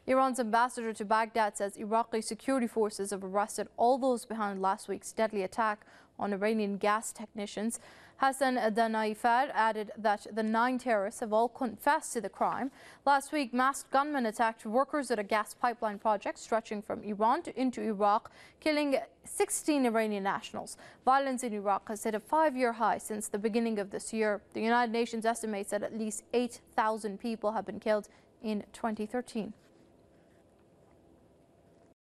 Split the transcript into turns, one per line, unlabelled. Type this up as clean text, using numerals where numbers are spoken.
Iran's ambassador to Baghdad says Iraqi security forces have arrested all those behind last week's deadly attack on Iranian gas technicians. Hassan Danaifar added that the 9 terrorists have all confessed to the crime. Last week, masked gunmen attacked workers at a gas pipeline project stretching from Iran into Iraq, killing 16 Iranian nationals. Violence in Iraq has hit a 5-year high since the beginning of this year. The United Nations estimates that at least 8,000 people have been killed in 2013.